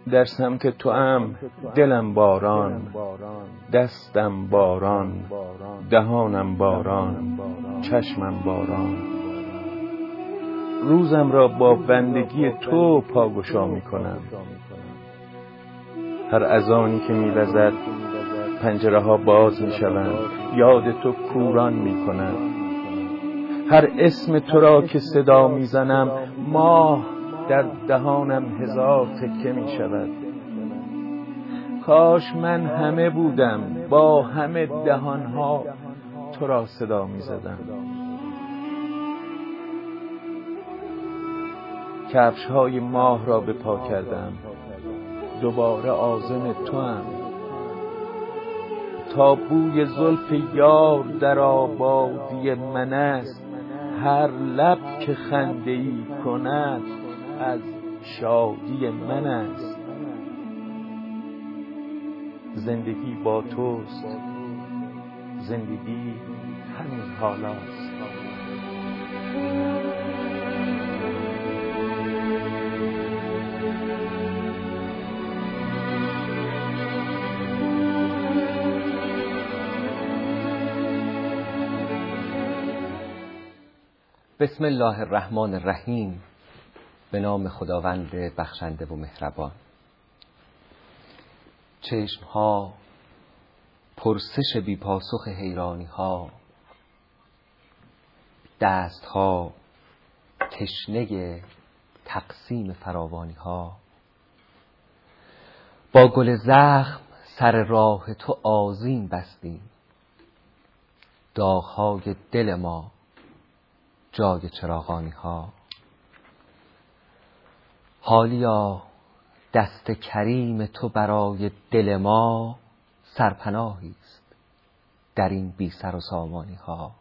در سمت توام دلم باران، دستم باران، دهانم باران، چشمم باران. روزم را با بندگی تو پاگشا می کنم. هر اذانی که می وزد پنجره ها باز می شوند، یاد تو کوران می کند. هر اسم تو را که صدا می زنم، ماه در دهانم هزار تکه می شود. کاش من همه بودم، با همه دهانها تو را صدا می زدم. کفش های ماه را به پا کردم، دوباره عازم توام. تا بوی زلف یار در آبادی من است، هر لب که خنده‌ای کند از شادی من است. زندگی با توست، زندگی همین حالاست. بسم الله الرحمن الرحیم. به نام خداوند بخشنده و مهربان. چشمها پرسش بی پاسخ حیرانی ها، دستها تشنه تقسیم فراوانی ها. با گل زخم سر راه تو آذین بستیم، داغ‌های دل ما جای چراغانی ها. حالیا دست کریم تو برای دل ما سرپناهی است در این بی سر و سامانی ها.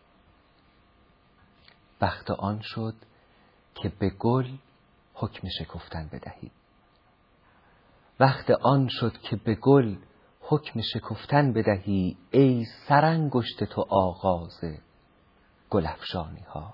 وقت آن شد که به گل حکم شکفتن بدهی. وقت آن شد که به گل حکم شکفتن بدهی، ای سرانگشت تو آغاز گل افشانی ها.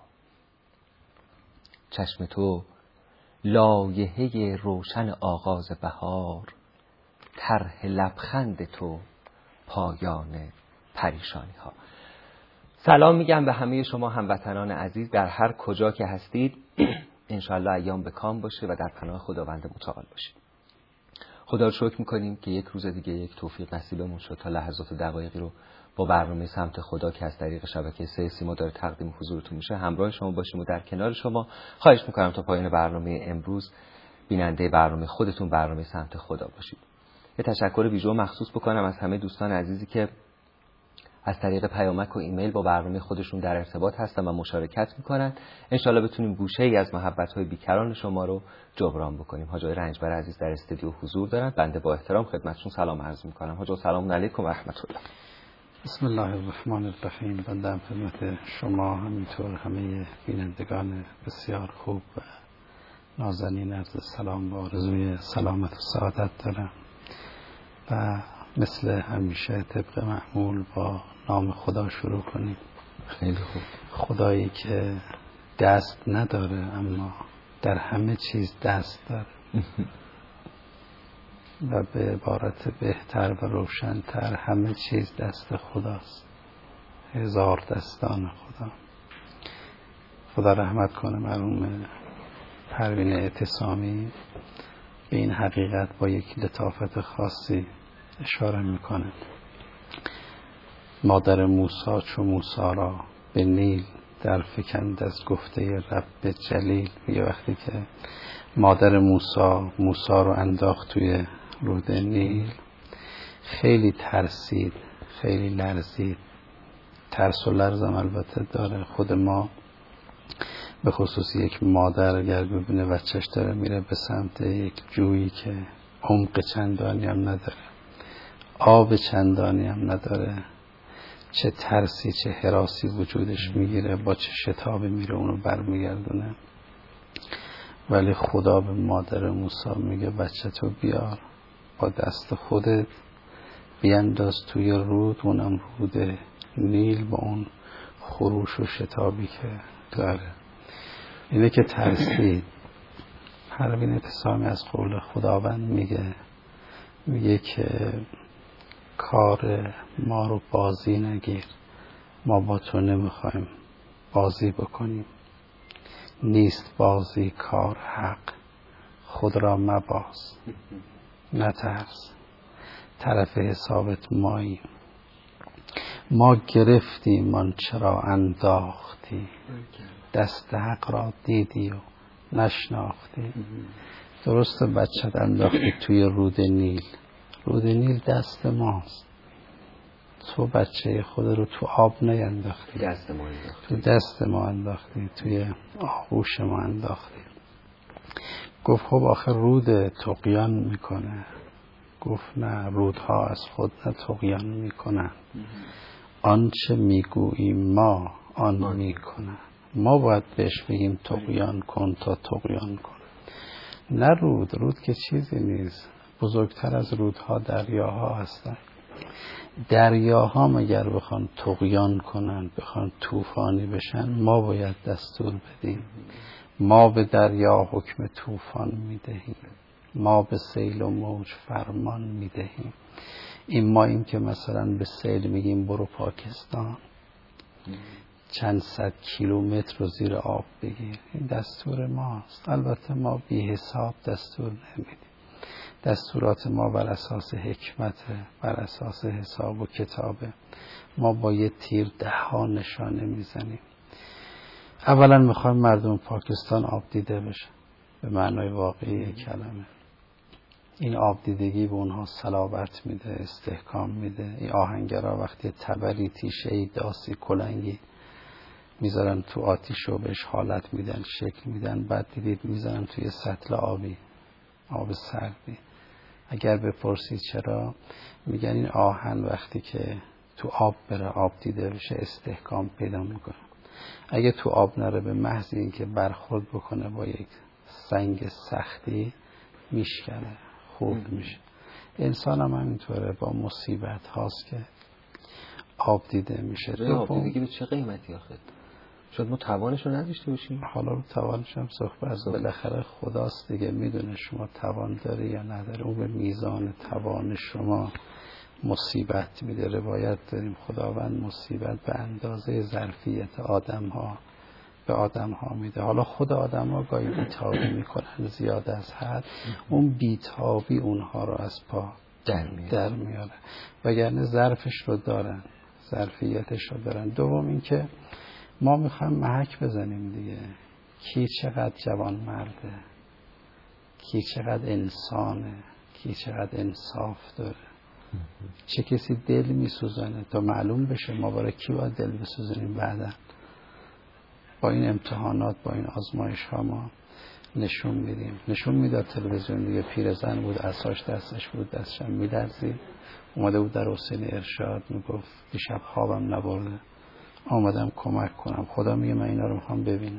چشم تو لایحه روشن آغاز بهار، طرح لبخند تو پایان پریشانی ها. سلام میگم به همه شما هموطنان عزیز در هر کجا که هستید. انشالله ایام به کام باشه و در پناه خداوند متعال باشید. خدا رو شکر میکنیم که یک روز دیگه یک توفیق نصیبمون شد تا لحظات و دقایقی رو با برنامه سمت خدا که از طریق شبکه 3 سیما داره تقدیم حضورتون میشه همراه شما باشیم و در کنار شما. خواهش میکنم تا پایان برنامه امروز بیننده برنامه خودتون برنامه سمت خدا باشید. یه تشکر ویژه مخصوص بکنم از همه دوستان عزیزی که از طریق پیامک و ایمیل با برنامه خودشون در ارتباط هستن و مشارکت میکنن. انشالله بتونیم گوشه ای از محبت‌های بیکران شما رو جبران بکنیم. حاج رنجبر عزیز در استودیو حضور دارن. بنده با احترام خدمتشون سلام عرض میکنم. حاج سلام علیکم و رحمت الله. بسم الله الرحمن الرحیم. بنده خدمت شما همینطور همه بینندگان بسیار خوب و نازنین عرض سلام و آرزوی سلامت و سعادت دارم و مثل همیشه طبق معمول با نام خدا شروع کنیم. خیلی خوب. خدایی که دست نداره اما در همه چیز دست داره و به عبارت بهتر و روشن‌تر همه چیز دست خداست. هزار دستان خدا. خدا رحمت کنه مرحوم پروین اعتصامی به این حقیقت با یک لطافت خاصی اشاره میکنه. مادر موسی چو موسی را به نیل در فکند از گفته رب جلیل. میگه وقتی که مادر موسی رو انداخت توی رود نیل خیلی ترسید، خیلی لرزید. ترس و لرزم البته داره. خود ما به خصوص یک مادر اگر ببینه بچه‌ش داره میره به سمت یک جویی که عمق چندانی هم نداره، آب چندانی هم نداره، چه ترسی چه هراسی وجودش میگیره، با چه شتابی میره اونو برمیگردونه. ولی خدا به مادر موسی میگه بچه تو بیار، با دست خودت بیانداز توی رود، اونم رود نیل با اون خروش و شتابی که داره. اینه که ترسید. پروین اعتصامی از قول خداوند میگه که کار ما رو بازی نگیر، ما با تو نمیخوایم بازی بکنیم. نیست بازی کار حق، خود را مباز نترس، طرف حسابت ماییم. ما گرفتیم آن چرا انداختی، دست حق را دیدی و نشناختی. درست بچت انداختی توی رود نیل، رود نیل دست ماست. تو بچه خود رو تو آب نینداختی، تو دست ما انداختی، توی آغوش ما انداختی. گفت خب آخه رود طغیان میکنه. گفت نه، رودها از خود نه طغیان میکنن، آنچه میگوییم ما آن میکنن. ما باید بهش بگیم طغیان کن تا طغیان کن، نه رود که چیزی نیست. بزرگتر از رودها دریاها هستن. دریاها مگر بخوان طغیان کنن، بخوان طوفانی بشن، ما باید دستور بدیم. ما به دریا حکم طوفان میدهیم، ما به سیل و موج فرمان میدهیم. این ماییم که مثلا به سیل میگیم برو پاکستان، چند صد کیلومتر رو زیر آب بگیر. این دستور ماست. البته ما بی حساب دستور نمیدیم. دستورات ما بر اساس حکمته، بر اساس حساب و کتابه. ما با یه تیر 10 نشانه میزنیم. اولا میخوایم مردم پاکستان آب دیده بشه به معنای واقعی کلمه. این آب دیدگی به اونها صلابت میده، استحکام میده. این آهنگرها وقتی تبری، تیشه‌ای، داسی، کلنگی میذارن تو آتیش و بهش حالت میدن، شکل میدن، بعد دیدید میذارن توی سطل آبی، آب سردی. اگر بپرسید چرا، میگن این آهن وقتی که تو آب بره، آب دیده بشه، استحکام پیدا میکنه. اگه تو آب نره، به محض اینکه برخورد بکنه با یک سنگ سختی میشکنه، خورد میشه. انسان هم همینطوره، با مصیبت هاست که آب دیده میشه. آب دیدگی به چه قیمتی آخه؟ شاید ما توانش رو نداشته باشیم. حالا رو توانش هم صحبت، بالاخره خداست دیگه، میدونه شما توان داری یا نداری. اون به میزان توان شما مصیبت میده. روایت داریم خداوند مصیبت به اندازه ظرفیت آدم ها به آدم ها میده. حالا خود آدم ها گاهی بیتابی میکنن زیاد از حد، اون بیتابی اونها رو از پا در میاره، وگرنه ظرفش رو دارن، ظرفیتش رو دارن. دوم این که ما میخوایم محک بزنیم دیگه، کی چقدر جوان مرده، کی چقدر انسانه، کی چقدر انصاف داره، چه کسی دل میسوزنه تا معلوم بشه ما برای کی باید دل بسوزنیم. بعدا با این امتحانات، با این آزمایش ها ما نشون میدیم. نشون میداد تلویزیون دیگه، پیرزن بود، عصاش دستش بود، دستشم میلرزید، اومده بود در حسین ارشاد میگفت دیشب خوابم نبرده، آمدم کمک کنم. خدا میگه من اینا رو میخوام ببینم.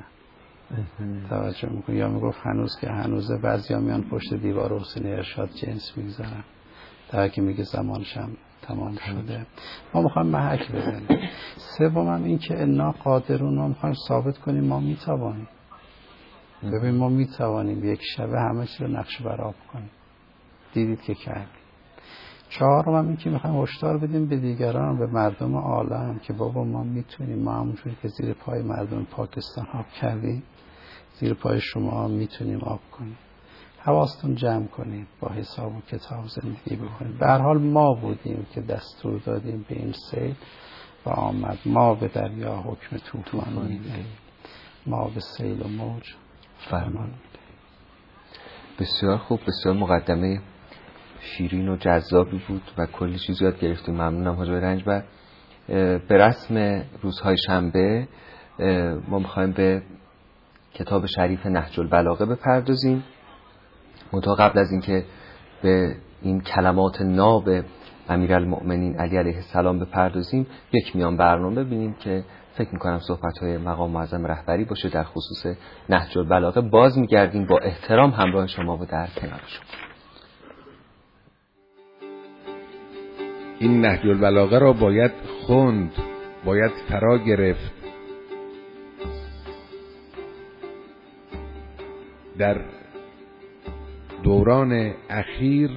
توجه میکنی؟ یا میگفت هنوز که هنوزه، بعضیا میان پشت دیوار حسین ارشاد جنس میگذارن، در که میگه زمانشم تمام شده. ما میخوایم محک بزنیم. سوم هم این که انا قادرون، ما میخوایم ثابت کنیم ما میتوانیم. ببین ما میتوانیم یک شبه همه چی رو نقش برآب کنیم. دیدید که کردیم. چهارم هم این که میخوایم هشدار بدیم به دیگران، به مردم عالم که بابا ما میتونیم، ما همونجوری که زیر پای مردم پاکستان آب کردیم، زیر پای شما هم میتونیم آب کنیم. حواستون جمع کنید، با حساب و کتاب زندگی بکنید. به هر حال ما بودیم که دستور دادیم به این سیل و آمد. ما به دریا حکم طوفان میدهیم، ما به سیل و موج فرمان میدهیم. بسیار خوب، بسیار مقدمه شیرین و جذابی بود و کلی چیز یاد گرفتیم. ممنونم حاج رنجبر. به رسم روزهای شنبه ما میخوایم به کتاب شریف نهج البلاغه بپردازیم. منتها قبل از اینکه به این کلمات ناب امیرالمؤمنین علی علیه السلام بپردازیم، یک میان برنامه ببینیم که فکر میکنم صحبت‌های مقام معظم رهبری باشه در خصوص نهج البلاغه. باز میگردیم با احترام همراه شما و در کنار شما. این نهج البلاغه را باید خوند، باید فرا گرفت. در دوران اخیر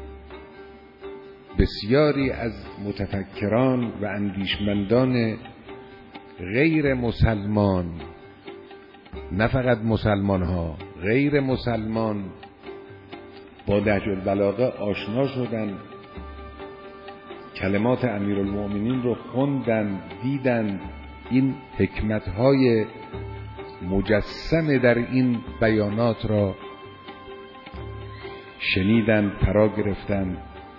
بسیاری از متفکران و اندیشمندان غیر مسلمان، نه فقط مسلمان ها، غیر مسلمان با نهج البلاغه آشنا شدن، کلمات امیرالمؤمنین رو خوندن، دیدن، این حکمت‌های مجسم در این بیانات را شنیدن، فرا گرفتن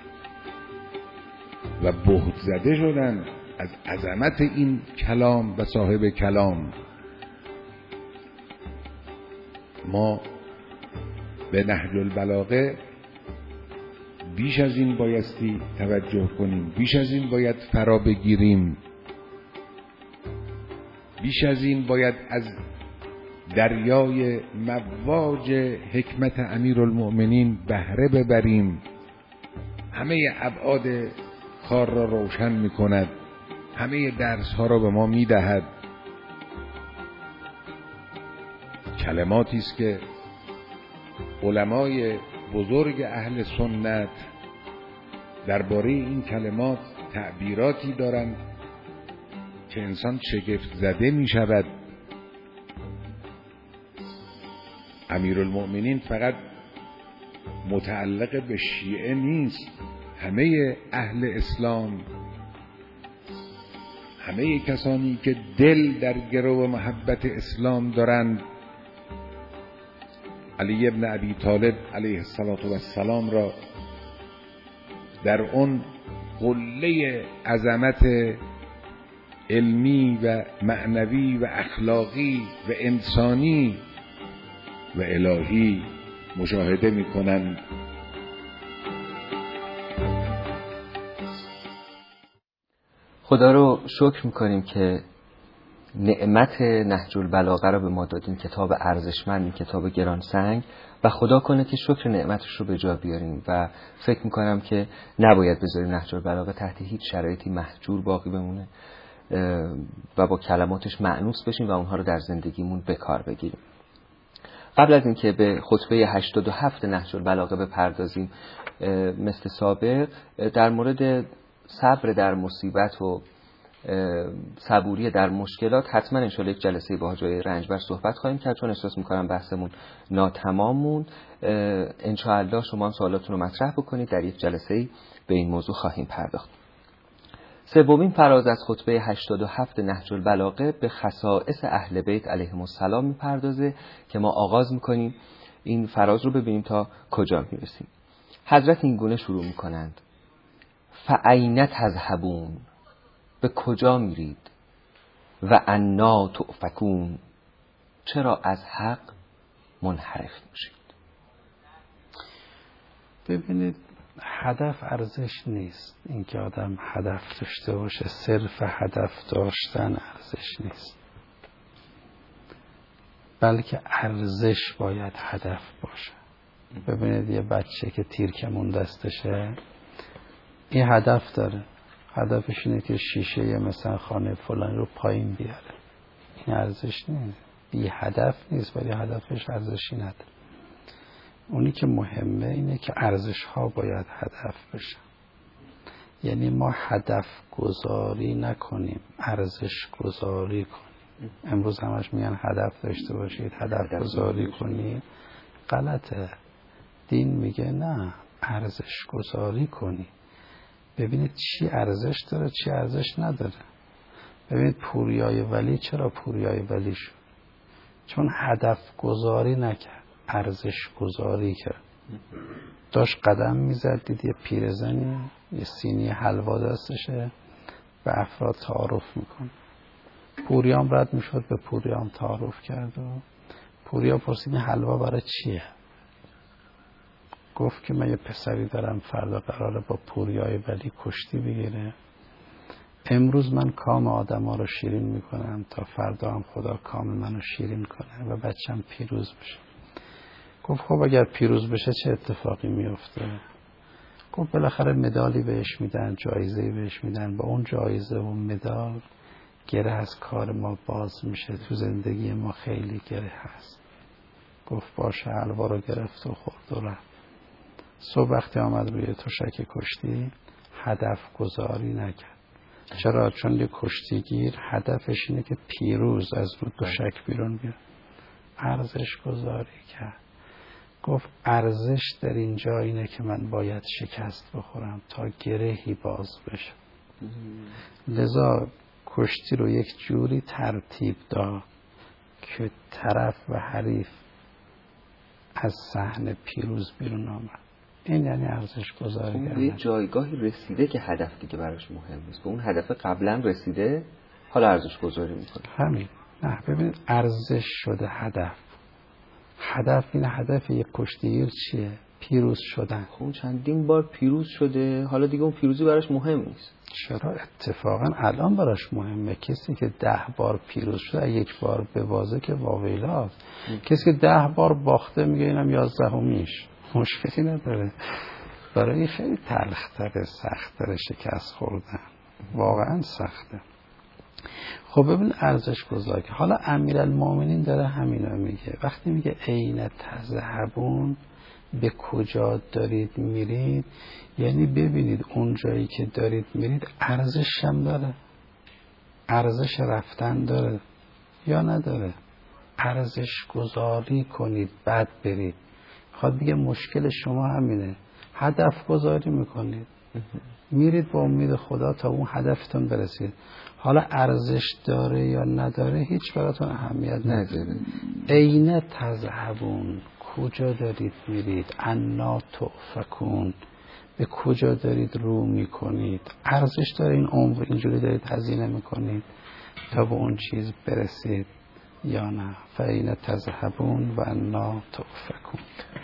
و بهت زده شدن از عظمت این کلام و صاحب کلام. ما به نهج البلاغه بیش از این بایستی توجه کنیم، بیش از این باید فرا بگیریم، بیش از این باید از دریای مواج حکمت امیرالمؤمنین بهره ببریم. همه ابعاد کار را روشن می کند، همه درس ها را به ما می دهد. کلماتی است که علمای بزرگ اهل سنت درباره این کلمات تعبیراتی دارند که انسان شگفت زده می شود. امیرالمؤمنین فقط متعلق به شیعه نیست، همه اهل اسلام، همه کسانی که دل در گرو محبت اسلام دارند، علی ابن ابی طالب علیه السلام را در اون قله عظمت علمی و معنوی و اخلاقی و انسانی و الهی مشاهده می کنند. خدا رو شکر میکنیم که نعمت نهج البلاغه رو به ما دادین، کتاب ارزشمند، کتاب گرانسنگ، و خدا کنه که شکر نعمتش رو به جا بیاریم و فکر میکنم که نباید بذاریم نهج البلاغه تحت هیچ شرایطی مهجور باقی بمونه و با کلماتش مأنوس بشیم و اونها رو در زندگیمون به کار بگیریم. قبل از اینکه به خطبه 87 نهج البلاغه بپردازیم، مثل سابق در مورد صبر در مصیبت و صبوری در مشکلات حتما انشالله یک جلسه با حاجی رنجبر صحبت خواهیم کرد، چون احساس میکنم بحثمون ناتمام موند. انشالله شما هم سوالاتون رو مطرح بکنید، در یک جلسه به این موضوع خواهیم پرداخت. سومین فراز از خطبه 87 نهج البلاغه به خصائص اهل بیت علیهم السلام میپردازه که ما آغاز میکنیم این فراز رو ببینیم تا کجا میرسیم. حضرت این گونه شروع میکنند: فأین تذهبون، به کجا میرید؟ و انا تؤفکون، چرا از حق منحرف میشید؟ ببینید، هدف ارزش نیست. اینکه آدم هدف داشته باشه، صرف هدف داشتن ارزش نیست، بلکه ارزش باید هدف باشه. ببینید یه بچه که تیرکمون دستشه، این هدف داره، هدفش اینه که شیشه مثلا خانه فلان رو پایین بیاره. این ارزش نیست، بی هدف نیست، ولی هدفش ارزشی نداره. اونی که مهمه اینه که ارزش ها باید هدف بشه. یعنی ما هدف گذاری نکنیم، ارزش گذاری کنیم. امروز همش میگن هدف داشته باشید، هدف گذاری کنید. غلطه. دین میگه نه، ارزش گذاری کنید. ببینید چی ارزش داره، چی ارزش نداره. ببینید پوریای ولی چرا پوریای ولی شد؟ چون هدف گذاری نکرد، ارزش گذاری کرد. داشت قدم میزد، دید یه پیرزنی یه سینی حلوا دستشه، به افراد تعارف میکنه. پوریام رد میشد، به پوریام تعارف کرد و پوریا پرسید این حلوا برای چیه؟ گفت که من یه پسری دارم فردا قراره با پوریای ولی کشتی بگیره. امروز من کام آدم ها رو شیرین میکنم تا فردا هم خدا کام منو شیرین کنه و بچم پیروز بشه. گفت خب اگر پیروز بشه چه اتفاقی میفته؟ گفت بالاخره مدالی بهش میدن، جایزه‌ای بهش میدن، با اون جایزه و مدال گره از کار ما باز میشه. تو زندگی ما خیلی گره هست. گفت باشه، حلوا رو گرفت و خورد و رفت. صبح وقتی آمد روی تشک کشتی هدف گذاری نکرد. چرا؟ چون یه کشتیگیر هدفش اینه که پیروز از رو تشک بیرون بیاد. ارزش گذاری کرد. گفت ارزش در اینجا اینه که من باید شکست بخورم تا گرهی باز بشه. لذا کشتی رو یک جوری ترتیب داد که طرف و حریف از صحنه پیروز بیرون آمد. این یعنی ارزش گذاری کردن. به یه جایگاهی رسیده که هدف دیگه براش مهم نیست، به اون هدف قبلا رسیده، حالا ارزش گذاری میکنه. همین. نه ببینید ارزش شده هدف. هدف این هدف یک کشتیگیر چیه؟ پیروز شدن. خب چندین بار پیروز شده، حالا دیگه اون پیروزی براش مهم نیست. چرا؟ اتفاقا الان براش مهمه. کسی که 10 بار پیروز شده یک بار ببازه که واویلا. کسی که 10 بار باخته میگه اینم 11میش. مشکلی نداره. برای خیلی تلختره، سخت‌تره شکست خوردن. واقعا سخته. خب ببین ارزش گذاری. حالا امیرالمومنین داره همینو میگه. وقتی میگه عین تذهبون، به کجا دارید میرید، یعنی ببینید اون جایی که دارید میرید ارزش هم داره، ارزش رفتن داره یا نداره. ارزش گذاری کنید بعد برید. خواهد بگه مشکل شما همینه، هدف گذاری میکنید، میرید با امید خدا تا اون هدفتون برسید. حالا ارزش داره یا نداره هیچ براتون اهمیت نداره. عین تذهبون، کجا دارید میرید، انا تؤفکون، به کجا دارید رو میکنید. ارزش داره این عمر اینجوری دارید هزینه میکنید تا به اون چیز برسید یا نه. فعین تذهبون و انا تؤفکون.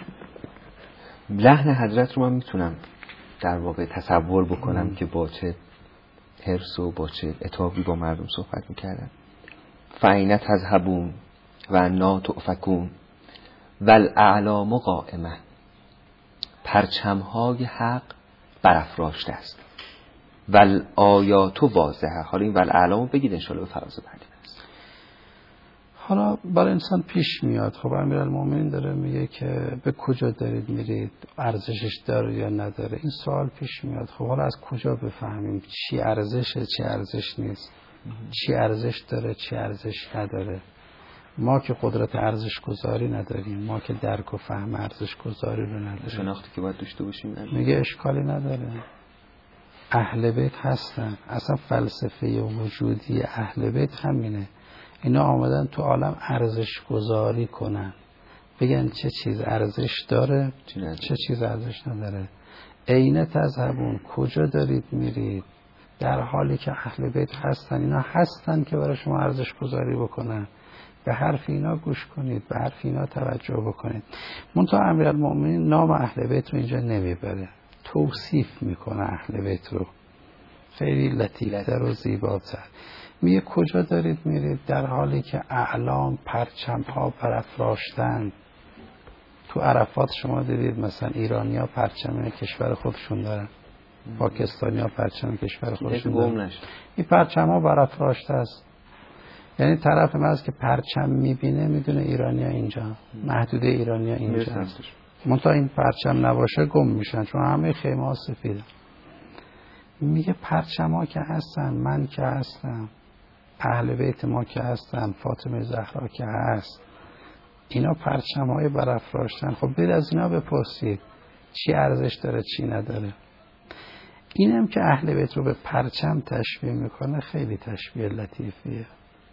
لحن حضرت رو من میتونم در واقع تصور بکنم که با چه حرص و با چه عتابی با مردم صحبت میکردن. فعین تذهبون و انا تؤفکون والاعلام قائمه، پرچمهای حق برافراشته است. والآیات واضحه. حالا این والاعلام بگید انشاءالله به فراز بعدی است. حالا برای انسان پیش میاد. خب امیرالمومنین داره میگه که به کجا دارید میرید، ارزشش داره یا نداره. این سوال پیش میاد. خب حالا از کجا بفهمیم چی ارزشه چی ارزش نیست، چی ارزش داره چی ارزش نداره؟ ما که قدرت ارزش گذاری نداریم، ما که درک و فهم ارزش گذاری رو نداریم، شناختی که باید داشته باشیم. میگه اشکالی نداره. اهل بیت هستن. اصلا فلسفه وجودی اهل بیت همینه. اینا آمدن تو عالم ارزش گذاری کنن، بگن چه چیز ارزش داره چه چیز ارزش نداره. عین تذهبون، کجا دارید میرید، در حالی که اهل بیت هستن. اینا هستن که برای شما ارزش گذاری بکنن. به حرف اینا گوش کنید، به حرف اینا توجه بکنید. منتها امیرالمومنین نام اهل بیت رو اینجا نمیبره، توصیف میکنه اهل بیت رو خیلی لطیفتر و زیباتر. میگه کجا دارید میرید، در حالی که اعلام پرچم ها برافراشتند. تو عرفات شما دیدید مثلا ایرانیا پرچم کشور خودشون دارن، پاکستانیا پرچم کشور خودشون دارن. این پرچم ها برافراشته است. یعنی طرف من که پرچم میبینه میدونه ایرانیا اینجا، محدوده ایرانیا اینجا. منتها این پرچم نباشه گم میشن، چون همه خیمه ها سفیده. میگه پرچم ها که هستن، من که هستم، اهل بیت ما که هستن، فاطمه زهرا که هست، اینا پرچم های برافراشتن. خب برید از اینا بپرسید چی ارزش داره چی نداره. اینم که اهل بیت رو به پرچم تشبیه میکنه خیلی تشبیه لطیفیه.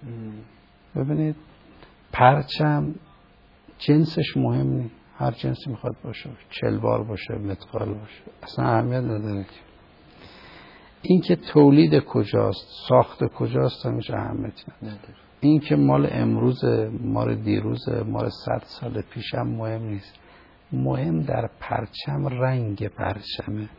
ببینید پرچم جنسش مهم نیست، هر جنسی میخواد باشه، چلبار باشه، متقال باشه، اصلا اهمیت نداره. این که تولید کجاست، ساخت کجاست، همیشه اهمیت نداره. این که مال امروز، مال دیروز، مال 100 سال پیش هم مهم نیست. مهم در پرچم رنگ پرچمه.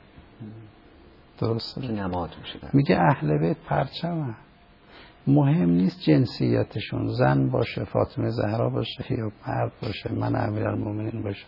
درسته؟ که نماد میشه. میگه اهل بیت پرچمه. مهم نیست جنسیتشون، زن باشه، فاطمه زهرا باشه یا مرد باشه، من امیرالمومنین باشه.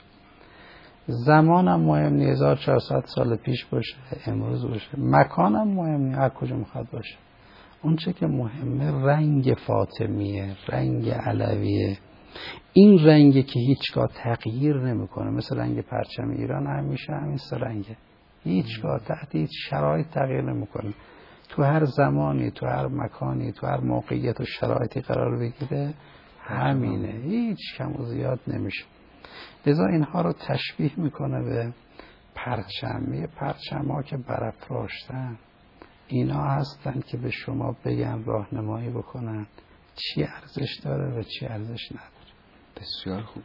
زمانم مهم نیست، 1400 سال پیش باشه، امروز باشه. مکانم مهم نیست، هر کجا میخواد باشه. اون چه که مهمه رنگ فاطمیه، رنگ علویه. این رنگی که هیچگاه تغییر نمیکنه، مثل رنگ پرچم ایران همیشه همین سه رنگه، هیچگاه تحت هیچ شرایط تغییر نمیکنه. تو هر زمانی، تو هر مکانی، تو هر موقعیت و شرایطی قرار بگیره همینه، هیچ کم و زیاد نمیشه. لذا اینها رو تشبیه میکنه به پرچم. پرچم ها که برافراشتن اینا هستن که به شما بگن، راهنمایی بکنن چی ارزش داره و چی ارزش نداره. بسیار خوب.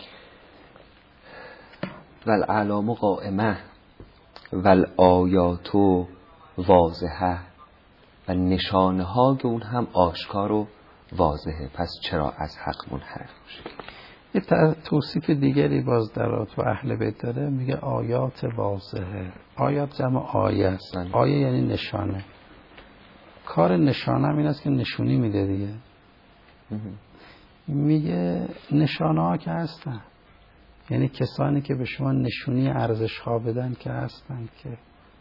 والاعلام قائمه والآیات واضحه، و نشانه های اون هم آشکار و واضحه، پس چرا از حق منحرف میشه؟ یه توصیف دیگری باز در تو اهل بیت داره، میگه آیات واضحه. آیات جمع آیه است. آیه یعنی نشانه. کار نشانه هم این است که نشونی میده دیگه. میگه نشانه ها که هستن، یعنی کسانی که به شما نشونی ارزش ها بدن که هستن، که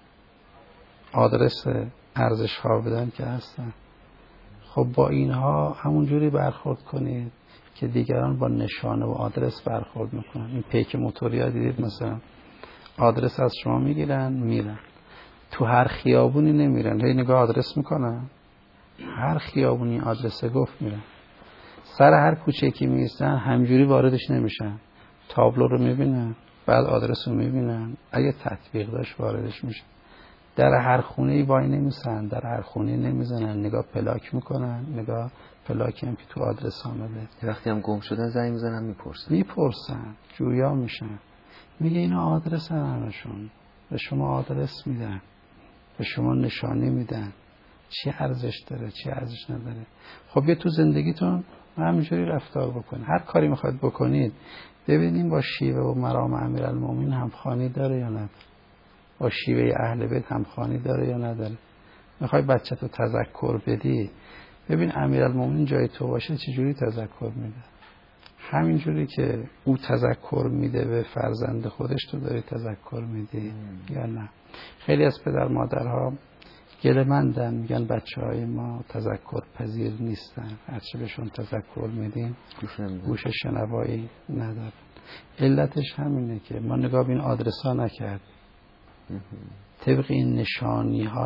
آدرس ارزش ها بدن که هستن. خب با اینها همون جوری برخورد کنید که دیگران با نشانه و آدرس برخورد میکنن. این پیک موتوری ها دیدید مثلا آدرس از شما میگیرن میرن، تو هر خیابونی نمیرن، هی نگاه آدرس میکنن، هر خیابونی آدرس گفت میرن، سر هر کوچه که میستن همجوری واردش نمیشن، تابلو رو میبینن بعد آدرس رو میبینن، اگه تطبیق داشت واردش میشن. در هر خونه‌ای وای نمیسن، در هر خونه نمیزنن، نگاه پلاک میکنن، نگاه پلاکی هم که تو آدرس آمده. وقتی هم گم شدن زنگ میزنن میپرسن جویا میشن. میگه اینا آدرس همشون، به شما آدرس میدن، به شما نشانی میدن چی ارزش داره چی ارزش نداره. خب یه تو زندگیتون همینجوری رفتار بکنید، هر کاری میخواید بکنید ببینیم با شیوه و مرام امیرالمومنین همخوانی داره یا نداره، با شیوه اهل بیت همخوانی داره یا نداره. میخوای بچه تو تذکر بدی ببین امیرالمومنین جای تو باشه چجوری تذکر میده، همینجوری که او تذکر میده به فرزند خودش تو داری تذکر میدی یا نه. خیلی از پدر مادرها گله‌مندن، میگن بچه های ما تذکر پذیر نیستن، هرچی بهشون تذکر میدیم گوش شنوایی ندارن. علتش همینه که ما نگاه به این آدرس ها نکرد، طبق این نشانی ها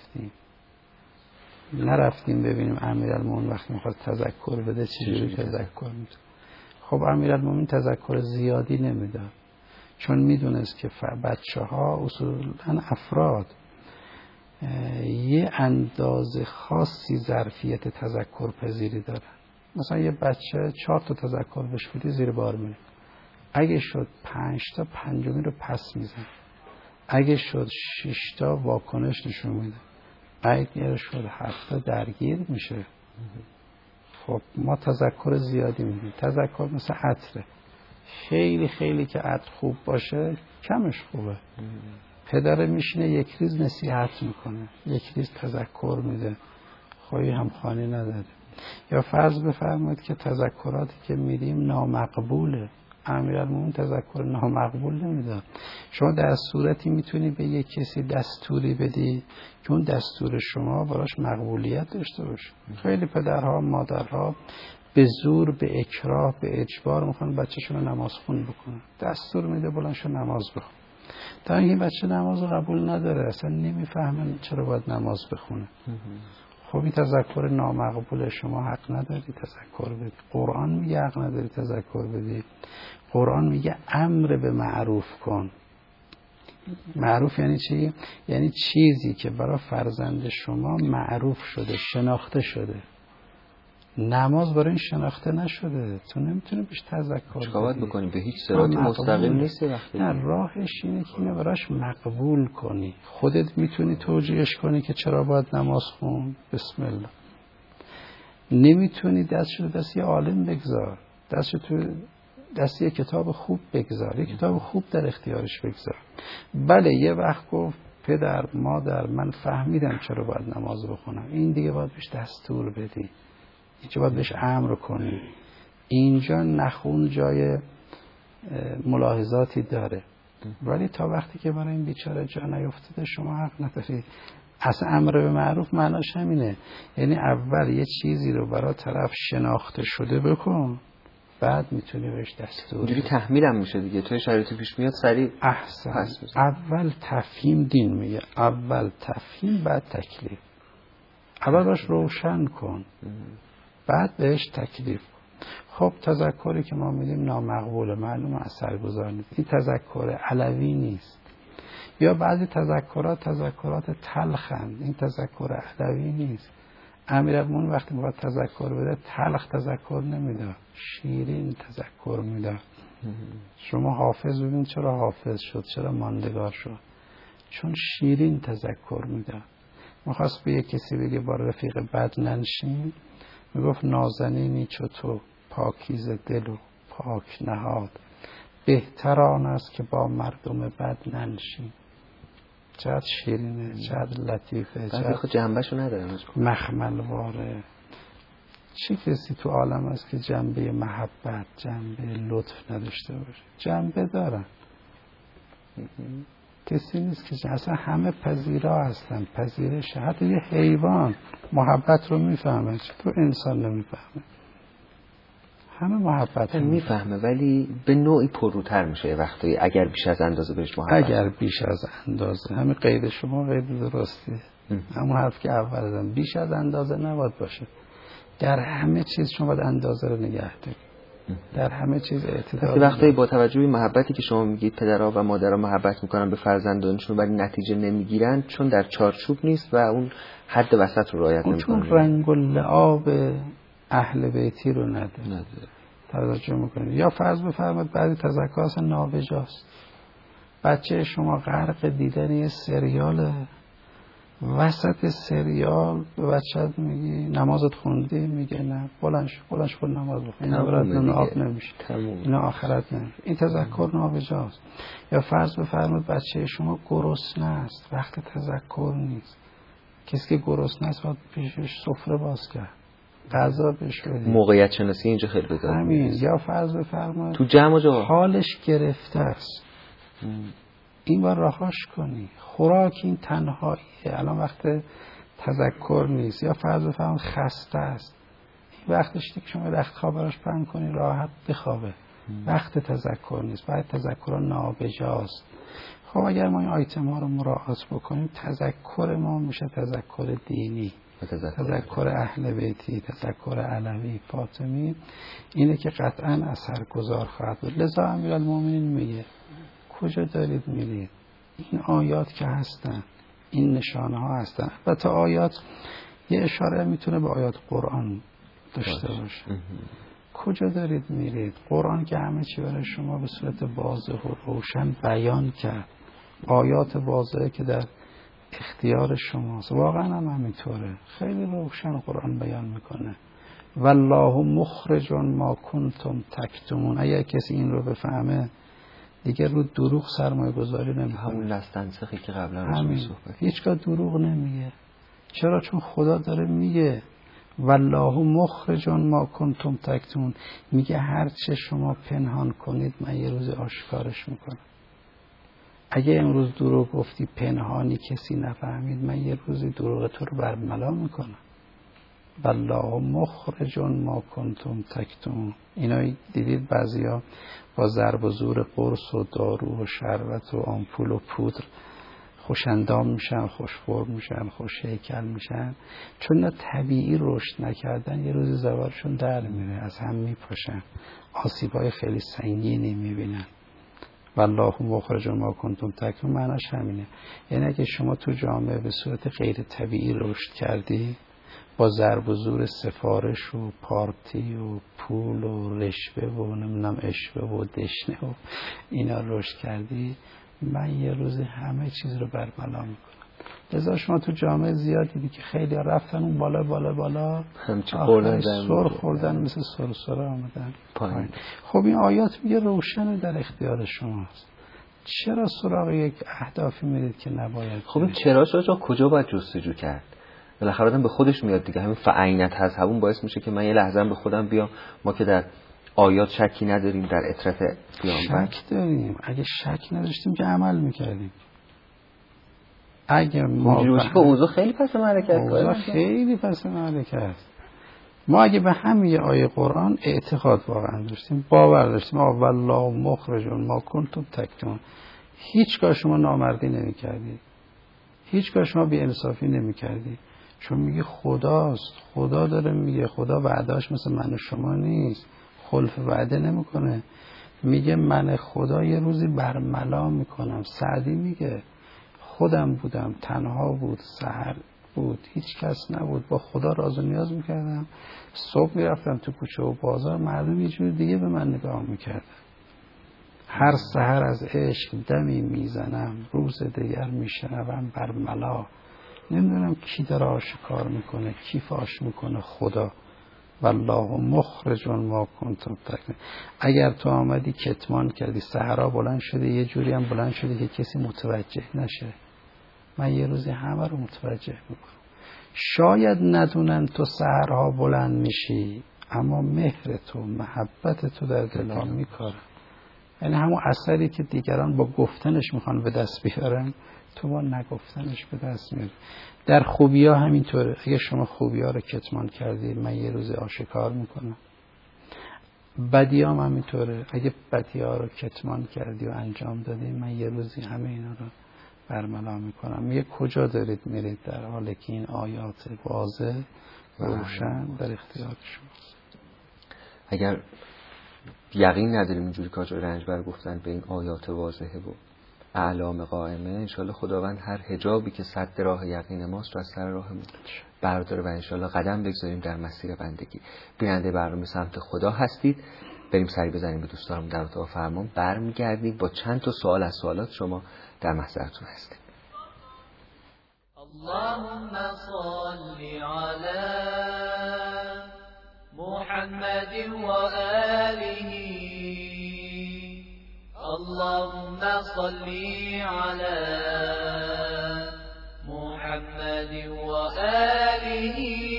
نرفتیم ببینیم امیرالمومنین وقتی میخواد تذکر بده چجوری تذکر میده. خب امیرالمومنین تذکر زیادی نمیداد، چون میدونست که بچه ها اصولا افراد یه اندازه خاصی ظرفیت تذکر پذیری دارن. مثلا یه بچه 4 تا تذکر بهش بدی زیر بار میره، اگه شد 5 تا پنجمی رو پس میزن، اگه شد 6 تا واکنش نشون میده، اگه شد 7 تا درگیر میشه. خب ما تذکر زیادی میدیم. تذکر مثل عطره، خیلی خیلی که عطر خوب باشه کمش خوبه. پدر میشینه یک ریز نصیحت میکنه، یک ریز تذکر میده، خواهی همخوانی نداره. یا فرض بفرمایید که تذکراتی که میدیم نامقبوله، امیرالمومنین تذکر نامقبول نمیداد. شما در صورتی میتونی به یک کسی دستوری بدی که اون دستور شما براش مقبولیت داشته باشه. خیلی پدرها مادرها به زور، به اکراه، به اجبار میخوان بچه‌شون رو نماز خون بکنن، دستور میده بلند شو نماز بخون. تا این بچه نماز رو قبول نداره، اصلا نمیفهمن چرا باید نماز بخونه. خب این تذکر نامقبول، شما حق نداری تذکر بدی. قرآن میگه حق نداری تذکر بدی. قرآن میگه امر به معروف کن. معروف یعنی چی؟ یعنی چیزی که برای فرزند شما معروف شده، شناخته شده. نماز برای این شناخته نشده، تو نمیتونی بهش تذکر بدی. چیکار باید بکنی؟ به هیچ صراطی مستقیم نیست. وقتی نه، راهش اینه که اینو براش مقبول کنی. خودت میتونی توجیهش کنی که چرا باید نماز خون، بسم الله. نمیتونی دستشو دست یه عالم بگذار، دستشو تو دست یه کتاب خوب بگذار، یه کتاب خوب در اختیارش بگذار. بله یه وقت گفت پدر مادر من فهمیدم چرا باید نماز بخونم، این دیگه باید بهش دستور بدی، اینجا باید بهش امر کنی. اینجا نخون جای ملاحظاتی داره، ولی تا وقتی که برای این بیچاره جا نیفتاده شما حق نداری. اصلا امر به معروف معناش همینه، یعنی اول یه چیزی رو برای طرف شناخته شده بکن، بعد میتونی بهش دستور اینجوری تحمیل هم میشه دیگه، توی شرایطی پیش میاد سریع احسن. اول تفهیم دین میگه، اول تفهیم بعد تکلیف. اول باش روشن کن بعد بهش تکلیف. خب تذکری که ما میدیم نامقبوله، معلومه اثرگذار نیست. این تذکر علوی نیست، یا بعضی تذکرات تلخند، این تذکر علوی نیست. امیرالمومنین وقتی باید تذکر بده تلخ تذکر نمیده، شیرین تذکر میده. شما حافظ ببین چرا حافظ شد، چرا ماندگار شد، چون شیرین تذکر میده. میخواست به یک کسی بگه با رفیق بد ننشین، میگفت نازنینی چو تو پاکیز دل و پاک نهاد، بهتر آن است که با مردم بد ننشین. چقدر شیرینه، چقدر لطیفه، چقدر خود جنبهشو نداره، مخمل واره. چه کسی تو عالم است که جنبه محبت، جنبه لطف نداشته باشه؟ جنبه دارن. کسی نیست که اصلا همه پذیرا هستن، پذیرش. حتی یه حیوان محبت رو میفهمه، تو انسان نمیفهمه. همه محبت رو میفهمه ولی به نوعی پروتر میشه یه وقتی اگر بیش از اندازه بهش محبت. اگر بیش از اندازه، همین قید شما قید درستی، همون حرف که اول زدم، بیش از اندازه نباید باشه. در همه چیز شما باید اندازه رو نگه دارید، در همه چیز اعتدال. وقتی با توجه به محبتی که شما میگید پدرها و مادرها محبت میکنن به فرزندانشون ولی نتیجه نمیگیرن، چون در چارچوب نیست و اون حد وسط رو رعایت نمیکنه، چون رنگ و لعاب اهل بیتی رو نداره. توجه میکنید. یا فرض بفرمایید بعضی تذکر اصلا نابجاست. بچه شما غرق دیدن یه سریاله، وسط سریال به بچه‌ت میگی نمازت خوندی؟ میگه نه. بلنش کن نماز بخون. اینا برات آب نمیشه، اینا آخرت نمیشه. این تذکر نابجاست. یا فرض بفرمایید بچه شما گرسنه است، وقت تذکر نیست. کسی که گرسنه است باید پیشش سفره باز کرد، غذا بهش بدید. موقعیت شناسی اینجا خیلی بزرگه. همین. یا فرض بفرمایید تو جمع جا حالش گرفته است، این بار رهاش کنی. خوراک این تنهاییه، الان وقت تذکر نیست. یا فرض بفرمایید خسته است، این وقتش که شما رخت خواب براش پهن کنی راحت بخوابه. وقت تذکر نیست، باید تذکر نابجاست. خب اگر ما این آیتم ها رو مراعات بکنیم، تذکر ما میشه تذکر دینی، تذکر اهل بیتی، تذکر علوی فاطمی. اینه که قطعا اثرگذار خواهد بود. لذا امیرالمومنین میگه کجا دارید میرید؟ این آیات که هستن، این نشانه ها هستن. البته آیات یه اشاره میتونه به آیات قرآن داشته باشه. کجا دارید میرید؟ قرآن که همه چی برای شما به صورت واضح و روشن بیان کرد. آیات واضحه که در اختیار شماست. واقعا هم همینطوره، خیلی روشن قرآن بیان میکنه. والله مخرج ما کنتم تکتمون. اگر کسی این رو بفهمه دیگه رو دروغ سرمایه گذاری نمیکنه. همون لستنسخی که قبلا روش صحبت، هیچگاه دروغ نمیگه. چرا؟ چون خدا داره میگه والله مخرج ما کنتم تکتمون. میگه هر چه شما پنهان کنید من یه روز آشکارش میکنم. اگه امروز دروغ گفتی پنهانی کسی نفهمید، من یه روزی دروغ تو رو برملا میکنم. والله مخرج ما کنتم تکتمون. اینا دیدید بعضیا با ضرب و زور قرص و دارو و شربت و آمپول و پودر خوشندام میشن، خوشخور میشن، خوش هیکل میشن. چون اینا طبیعی رشد نکردن، یه روزی زوارشون در میره، از هم میپاشن، آسیبای خیلی سنگینی میبینن. والله مخرج ما کنتم تکتمون معناش همینه. یعنی اگه شما تو جامعه به صورت غیر طبیعی رشد کردی، با ضرب و زور سفارش و پارتی و پول و رشوه و نمیدونم اشوه و دشنه و اینا رشد کردی، من یه روزی همه چیز رو برملا میکنم. لذا شما تو جامعه زیاد دیدی که خیلی رفتن اون بالا بالا بالا، سر خوردن مثل سرسره آمدن پایین. خب این آیات میگه روشن در اختیار شماست. چرا سراغ یک اهدافی میرید که نباید؟ خب این چراش آجا کجا باید جستجو کرد؟ بالاخره آدم به خودش میاد دیگه. همین فعینت هست همون باعث میشه که من یه لحظه به خودم بیام. ما که در آیات شکی نداریم، در اطرف پیامبر شک داریم. اگه شک نداشتیم که عمل میکردیم. اگه ما که اوضاع خیلی پس معرکت، خیلی پس معرکت است. ما اگه به همین آیه قرآن اعتقاد واقعا داشتیم، باور داشتیم والله مخرج ما کنتم تکتمون، هیچگاه شما نامردی نمی‌کردی، هیچگاه شما بی‌انصافی نمی‌کردی، چون میگه خداست، خدا داره میگه، خدا وعده‌اش مثل من و شما نیست، خلف وعده نمیکنه. میگه من خدا یه روزی برملا میکنم. سعدی میگه خودم بودم، تنها بود، سحر بود، هیچ کس نبود، با خدا راز و نیاز میکردم، صبح میرفتم تو کوچه و بازار، مردم یه جور دیگه به من نگاه میکردن. هر سحر از عشق دمی میزنم، روز دیگر میشنوم برملا. نمیدونم کی داره آشکار میکنه، کی فاش میکنه، خدا. والله مخرج ما کنتم تکتمون. اگر تو آمدی کتمان کردی، صحرا بلند شده، یه جوری هم بلند شده که کسی متوجه نشه، من یه روزی همه رو متوجه میکنم. شاید ندونن تو سحرها بلند میشی، اما مهر تو، محبت تو در دلها میکاره. یعنی همون اثری که دیگران با گفتنش میخوان به دست بیارن، تو با نگفتنش به دست میاری. در خوبی ها همینطوره. اگه شما خوبی ها رو کتمان کردی، من یه روز آشکار میکنم. بدی هم همینطوره. اگه بدی ها رو کتمان کردی و انجام دادی، من یه روزی همه اینا رو برملا میکنم. میگه کجا دارید میرید در حالی که این آیات واضح و روشن در اختیار شماست. اگر یقین نداریم اینجوری که آقای رنجبر گفتن به این آیات واضحه و اعلام قائمه، انشالله خداوند هر حجابی که سد راه یقین ماست رو از سر راهمون برداره و انشالله قدم بگذاریم در مسیر بندگی. بیننده برنامه سمت خدا هستید. بریم سری بزنیم به دوستانم در اتاق فرمان، برمیگردیم با چند تا سوال از سوالات شما در محضرتون هستیم. اللهم صل علی محمد و آله. اللهم صل علی محمد و آله.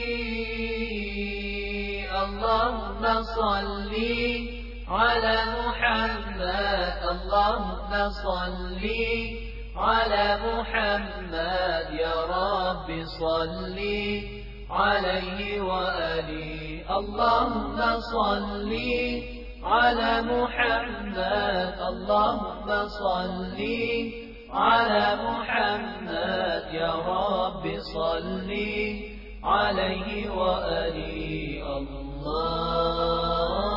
اللهم صل على محمد. اللهم صل على محمد يا رب صل عليه وآله. اللهم صل على محمد. اللهم صل على محمد يا رب صل عليه وآله. الله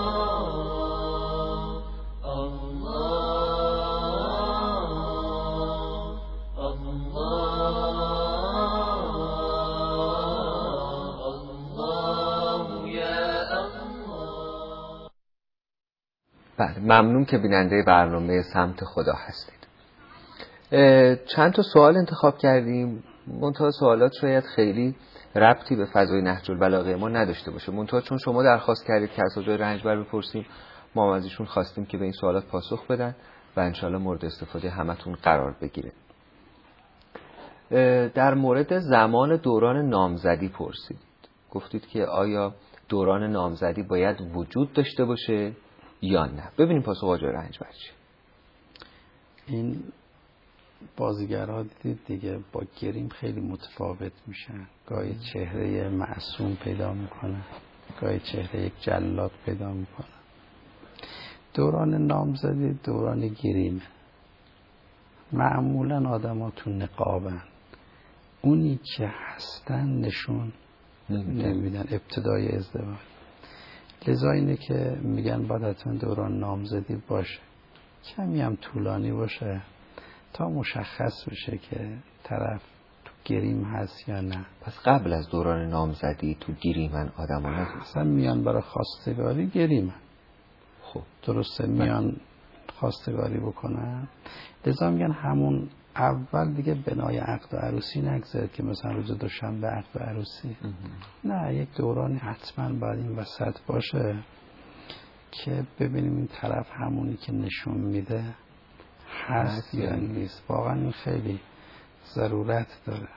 بله، ممنون که بیننده برنامه سمت خدا هستید. چند تا سوال انتخاب کردیم، منتها سوالات شاید خیلی ربطی به فضای نهج البلاغه ما نداشته باشه، منتها چون شما درخواست کردید که از آقای رنجبر بپرسیم، ما از ایشون خواستیم که به این سوالات پاسخ بدن و انشالله مورد استفاده همتون قرار بگیره. در مورد زمان دوران نامزدی پرسید، گفتید که آیا دوران نامزدی باید وجود داشته باشه یا نه؟ ببینیم پاسخ آقای رنجبر چیه. این بازیگرها دیدید دیگه با گریم خیلی متفاوت میشن، گاهی چهره معصوم پیدا میکنه، گاهی چهره یک جلاد پیدا میکنه. دوران نامزدی دوران گریمه. معمولا آدم ها تو نقابن، اونی که هستن نشون نمیدن ابتدای ازدواج. لذا اینه که میگن باید حتما دوران نامزدی باشه، کمی هم طولانی باشه تا مشخص بشه که طرف تو گریم هست یا نه. پس قبل از دوران نامزدی تو گریمن آدم ها اصلا میان برای خواستگاری گریمن. خب درسته، میان خواستگاری بکنن. لذا میگن همون اول دیگه بنای عقد و عروسی نگذارید که مثلا روز دوشنبه عقد و عروسی. نه، یک دورانی حتما باید این وسط باشه که ببینیم این طرف همونی که نشون میده هست یا نیست. واقعا این خیلی ضرورت داره.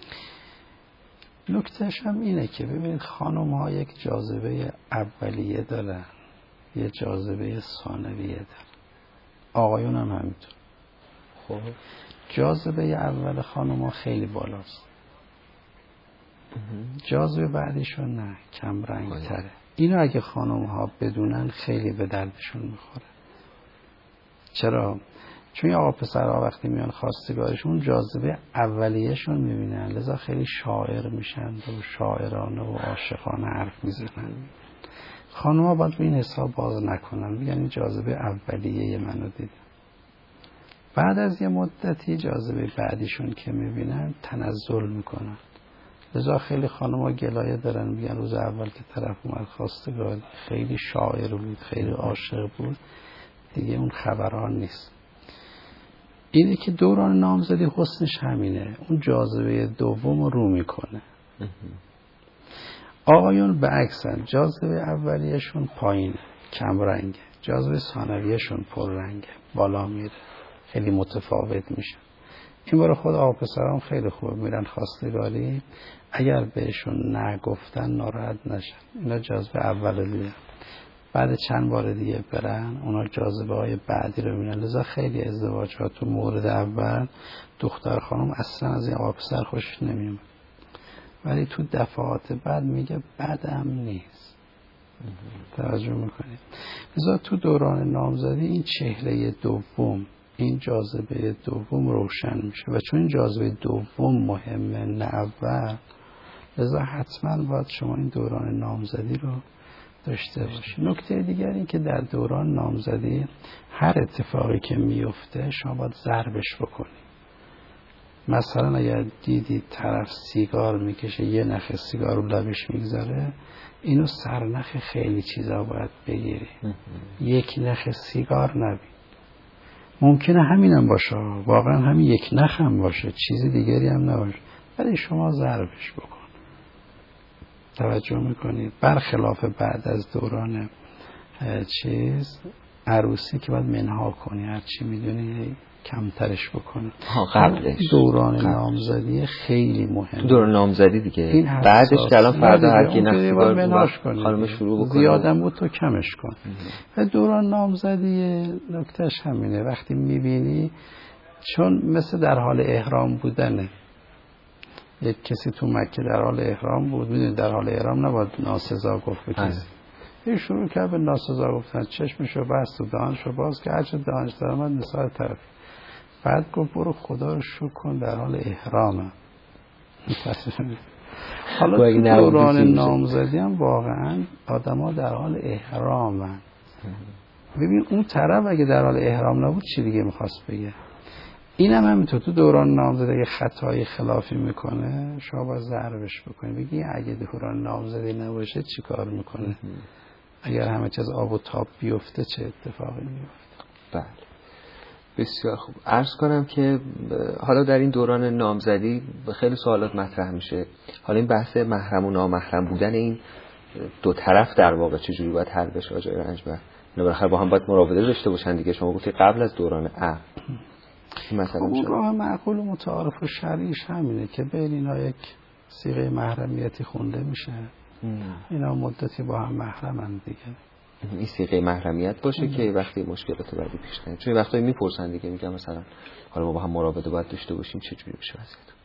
نکتهش هم اینه که ببینید خانم ها یک جاذبه اولیه دارن، یه جاذبه ثانویه دارن، آقایون هم همینطور. خب جاذبه اول خانم ها خیلی بالاست، جاذبه بعدیشون نه، کم رنگ تره. اینو اگه خانم ها بدونن خیلی به دردشون میخوره. چرا؟ چون آقا پسرها وقتی میان خواستگارشون جاذبه اولیه‌شون میبینن، لذا خیلی شاعر میشن و شاعرانه و عاشقانه حرف میزنن. خانم ها باید به این حساب باز نکنن، بگن این جاذبه اولیه منو دیدن. بعد از یه مدتی جاذبه بعدیشون که میبینن تنزل میکنن. لذا خیلی خانم ها گلایه دارن، میگن روز اول که طرف اومد خواستگار خیلی شاعر بود، خیلی عاشق بود، دیگه اون خبران نیست. اینه که دوران نامزدی حسنش همینه، اون جاذبه دوم رو میکنه. آقایون به عکسن، جاذبه اولیه‌شون پایینه، کم رنگه، جاذبه ثانویه‌شون پر رنگه، بالا میره، خیلی متفاوت میشه. این برای خود آقا پسران خیلی خوبه، میرن خواستگاری اگر بهشون نگفتن ناراحت نشن، اینا جاذبه اول دیگه، بعد چند بار دیگه برن اونا جاذبه های بعدی رو میبینن. لذا خیلی ازدواج ها تو مورد اول دختر خانم اصلا از این آقا پسر خوشش نمیاد، ولی تو دفعات بعد میگه بدم نیست. توجه میکنید؟ لذا تو دوران نامزدی این چهره دوم، این جاذبه دوم روشن میشه و چون این جاذبه دوم مهمه نه اول، لذا حتما باید شما این دوران نامزدی رو داشته باشید. نکته دیگر این که در دوران نامزدی هر اتفاقی که میفته شما باید ضربش بکنید. مثلا اگر دیدید طرف سیگار میکشه، یه نخ سیگار رو لبش میگذاره، اینو سرنخ خیلی چیزا باید بگیری. یک نخ سیگار نبید. ممکنه همینم باشه، واقعا همین یک نخ هم باشه، چیزی دیگری هم نباشه، ولی شما ضربش بکن. توجه میکنید؟ برخلاف بعد از دوران عروسی که باید منها کنی، هرچی میدونی کمترش بکنی. قبلش دوران نامزدی خیلی مهمه. تو دوران نامزدی دیگه، بعدش که الان فردا هر کی نخسیگار خانم شروع بکنه، زیادم بود تو کمش کن. و دوران نامزدی نکتهش همینه، وقتی میبینی چون مثل در حال احرام بودنه. یک کسی تو مکه در حال احرام بود، میدونی در حال احرام نباید ناسزا گفت به کسی. این شروع کرد به ناسزا گفتن، چشمشو بست و دهانشو باز که هرچه دهانش در آمد نثار طرف. بعد گفت برو خدا رو شکر کن در حال احرامم. حالا تو دوران نامزدی هم واقعا آدم ها در حال احرامن. ببین اون طرف اگه در حال احرام نبود چی دیگه میخواست بگه؟ این هم همینطور تو دوران نامزدی اگه خطای خلافی میکنه شما باید ضربش بکنی، بگی اگه دوران نامزدی نباشه چی کار میکنه؟ اگر همه چیز آب و تاب بیفته چه اتفاقی میفته؟ بله بسیار خوب. عرض کنم که حالا در این دوران نامزدی خیلی سوالات مطرح میشه. حالا این بحث محرم و نامحرم بودن این دو طرف در واقع چجوری باید حل بشه آقای رنجبر؟ بالاخره با هم باید مراوده داشته باشن دیگه. شما گفتید قبل از دوران عقد. اون راه معقول و متعارف و شرعیش همینه که بین اینا یک صیغه محرمیتی خونده میشه. اینا مدتی با هم محرمن دیگه. این صیغه محرمیت باشه که وقتی مشکلات بعدی پیش نیاد. چون وقتی میپرسن دیگه، میگم مثلا حالا ما با هم مراوده باید داشته باشیم، چه جوری بشه وضعیتون.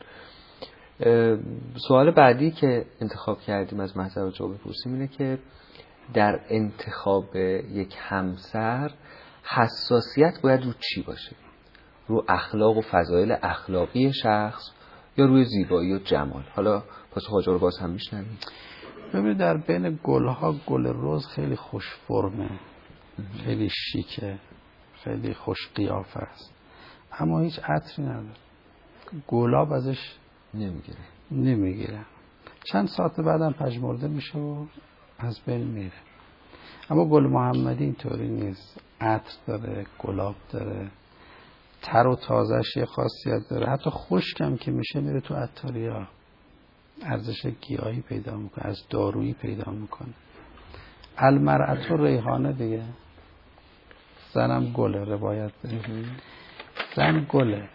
سوال بعدی که انتخاب کردیم از محضر و جواب بپرسیم اینه که در انتخاب یک همسر حساسیت باید رو چی باشه؟ رو اخلاق و فضایل اخلاقی شخص یا روی زیبایی و جمال؟ حالا پاسخ حاجی رو باز هم میشنویم. ببینید در بین گلها گل رز خیلی خوش فرمه، خیلی شیکه، خیلی خوش قیافه است، اما هیچ عطری نداره. گلاب ازش نمیگیره. چند ساعت بعدم پژمرده میشه و از بین میره. اما گل محمدی اینطوری نیست، عطر داره، گلاب داره، تر و تازه‌اش یه خاصیت داره. حتی خشکم که میشه میره تو عطاریا، ارزش گیاهی پیدا میکنه، از دارویی پیدا میکنه. المرأة ریحانه دیگه، زنم گله، روایت داره زن گله.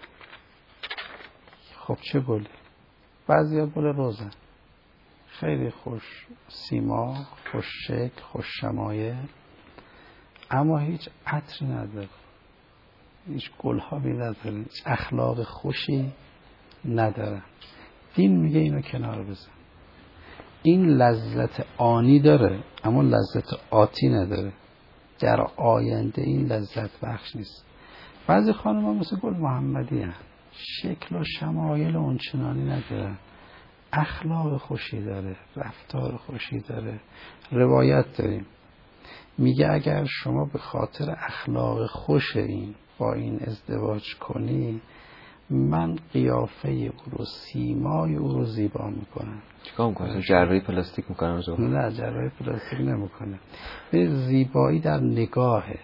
خب چه گله؟ بعضیا گل روزن، خیلی خوش سیما، خوش شکل، خوش شمایل، اما هیچ عطری نداره، هیچ گلهایی نداره، هیچ اخلاق خوشی نداره. دین میگه اینو کنار بزن. این لذت آنی داره اما لذت آتی نداره. در آینده این لذت بخش نیست. بعضی خانم ها مثل گل محمدی هست، شکل و شمایل اونچنانی نداره، اخلاق خوشی داره، رفتار خوشی داره. روایت داریم میگه اگر شما به خاطر اخلاق خوش این با این ازدواج کنی، من قیافه او رو، سیمای او رو زیبا میکنم. چیکار میکنه؟ جراحی پلاستیک میکنم؟ نه جراحی پلاستیک نمیکنه. زیبایی در نگاهه.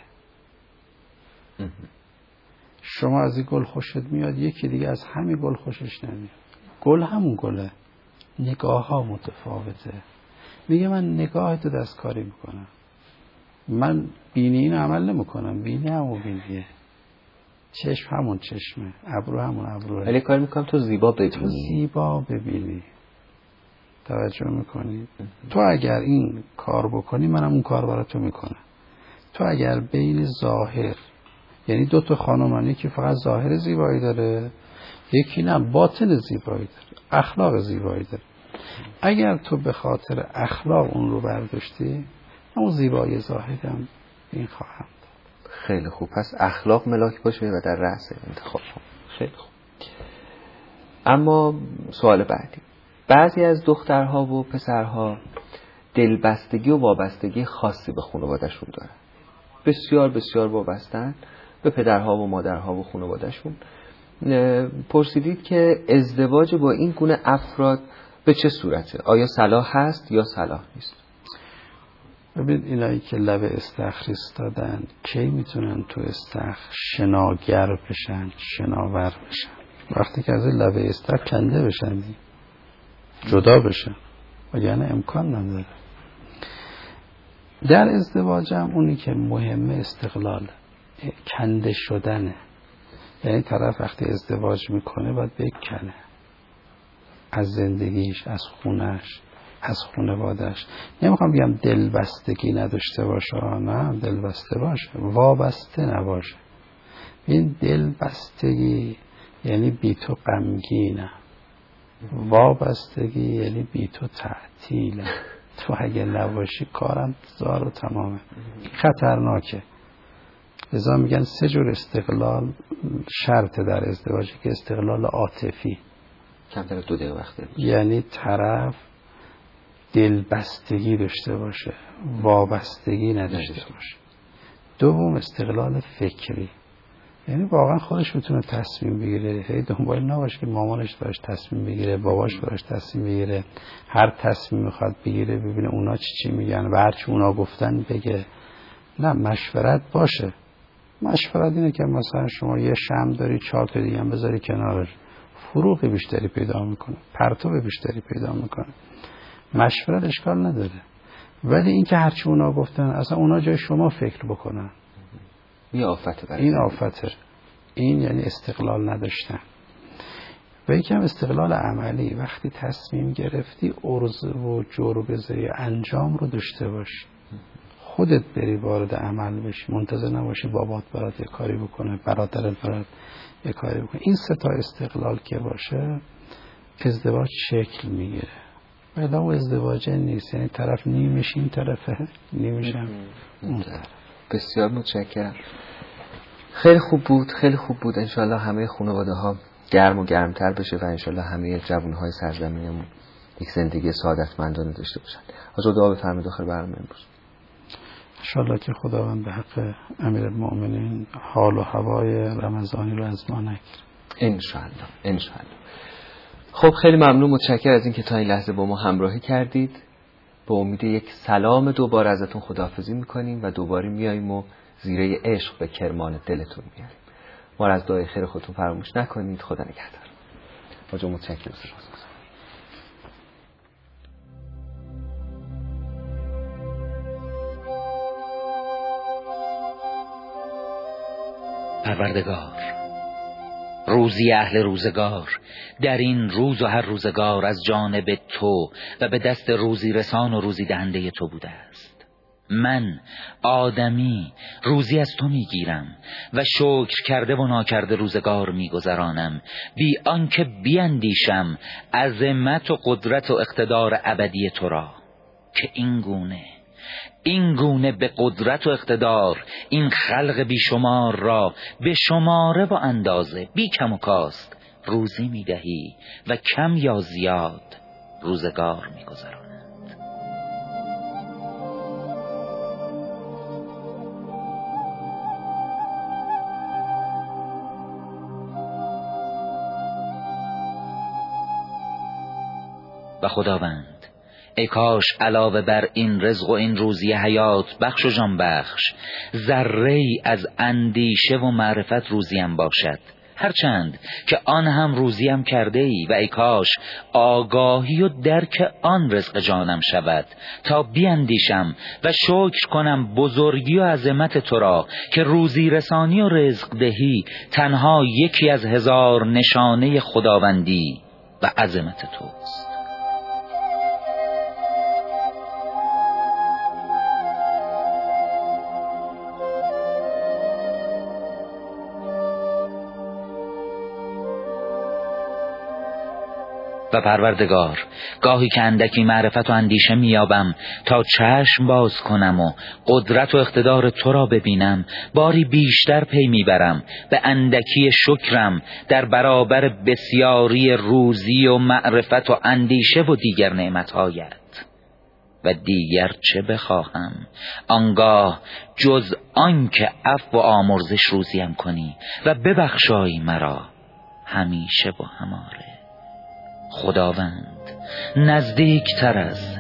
شما از این گل خوشت میاد، یکی دیگه از همین گل خوشش نمیاد. گل همون گله، نگاه ها متفاوته. میگه من نگاه تو دستکاری میکنم، من بینی اینو عمل نمیکنم، بینی همون بینیه، چشم همون چشمه، ابرو همون ابروه، ولی کار میکنم تو زیبا ببینی. تو زیبا ببینی. توجه میکنی؟ تو اگر این کار بکنی منم اون کار برای تو میکنم. تو اگر بین ظاهر، یعنی دو تا خانم، یکی فقط ظاهر زیبایی داره، یکی نه باطن زیبایی داره، اخلاق زیبایی داره، اگر تو به خاطر اخلاق اون رو برداشتی، اون زیبایی ظاهرم این خواهم داد. خیلی خوب. پس اخلاق ملاک باشه و در رأس انتخاب. خیلی خوب. اما سوال بعدی، بعضی از دخترها و پسرها دلبستگی و وابستگی خاصی به خانواده‌شون دارن. بسیار بسیار وابستن به پدرها و مادرها و خانواده‌شون. پرسیدید که ازدواج با این گونه افراد به چه صورته؟ آیا صلاح هست یا صلاح نیست؟ ببین اینایی که لب استخر ایستادن کی میتونن تو استخر شناگر بشن، شناور بشن؟ وقتی که از لب استخر کنده بشن، جدا بشن، وگرنه امکان نداره. در ازدواجم اونی که مهمه استقلال، کنده شدنه. یعنی طرف وقتی ازدواج میکنه باید بکنه از زندگیش، از خونش، از خانواده‌اش. نمیخوام بگم دلبستگی نداشته باشه، نه، دلبسته باشه، وابسته نباشه. این دلبستگی یعنی بی تو غمگینم، وابستگی یعنی بی تو تعطیلم، تو اگه نباشی کارم زار و تمامه. خطرناکه. لذا میگن 3 جور استقلال شرط در ازدواج، که استقلال عاطفی، کمتر 2 دقیقه وقت، یعنی طرف دلبستگی داشته باشه، وابستگی نداشته باشه. دوم استقلال فکری، یعنی واقعا خودش بتونه تصمیم بگیره، هی دنبال نباشه که مامانش براش تصمیم بگیره، باباش براش تصمیم بگیره، هر تصمیم میخواد بگیره ببینه اونا چی میگن و هر چی اونا گفتن بگه. نه، مشورت باشه. مشورت اینه که مثلا شما یه شمع داری 4 تا دیگه هم بذاری کنارش، فروغ بیشتری پیدا میکنه، پرتو بیشتری پیدا میکنه. مشورت اشکال نداره، ولی این که هرچی اونا گفتن اصلا اونا جای شما فکر بکنن، این آفته. این آفته. این یعنی استقلال نداشتن. و یکم استقلال عملی، وقتی تصمیم گرفتی عرضه و جور بذاری، انجام رو داشته باشی، خودت بری وارد عمل بشی، منتظر نباشی بابات برات یه کاری بکنه، برادرت برات یه کاری بکنه. این 3 تا استقلال که باشه ازدواج شکل میگیره. ولی اون ازدواج نیست، یعنی طرف نیمش این طرفه، نیمش هم اون طرف. بسیار متشکرم. خیلی خوب بود، خیلی خوب بود. انشالله همه خانواده ها گرم و گرمتر بشه و انشالله همه جوانهای سرزمینمون یک زندگی سعادتمندانه داشته باشن. حاضر دعا بفرمایید آخر برنامه امروز. انشالله که خداوند به حق امیرالمؤمنین حال و هوای رمضانی رو از ما نگیره. انشالله، انشالله. خب خیلی ممنون، متشکرم از اینکه تا این لحظه با ما همراهی کردید. به امید یک سلام دوباره ازتون خداحافظی میکنیم و دوباره میاییم و زیره عشق به کرمان دلتون میاریم. ما را از دعای خیر خودتون فراموش نکنید. خدا نگهدار. با متشکرم. پروردگار، روزی اهل روزگار در این روز و هر روزگار از جانب تو و به دست روزی رسان و روزی دهنده تو بوده است. من آدمی روزی از تو میگیرم و شکر کرده و ناکرده روزگار میگذرانم، بی آنکه بیندیشم عظمت و قدرت و اقتدار ابدی تو را که این گونه به قدرت و اقتدار این خلق بیشمار را به شماره و اندازه بی کم و کاست روزی میدهی و کم یا زیاد روزگار میگذرانند. و خداوند ای کاش علاوه بر این رزق و این روزی حیات بخش و جان بخش ذره‌ای از اندیشه و معرفت روزیم باشد، هرچند که آن هم روزیم کرده ای، و ای کاش آگاهی و درک آن رزق جانم شود تا بیندیشم و شکر کنم بزرگی و عظمت تو را که روزی رسانی و رزق دهی تنها یکی از 1000 نشانه خداوندی و عظمت توست. و پروردگار گاهی که اندکی معرفت و اندیشه میابم تا چشم باز کنم و قدرت و اقتدار تو را ببینم، باری بیشتر پی میبرم به اندکی شکرم در برابر بسیاری روزی و معرفت و اندیشه و دیگر نعمتهایت. و دیگر چه بخواهم آنگاه جز آن که عفو و آمرزش روزیم کنی و ببخشایی مرا همیشه و هماره. خداوند نزدیکتر از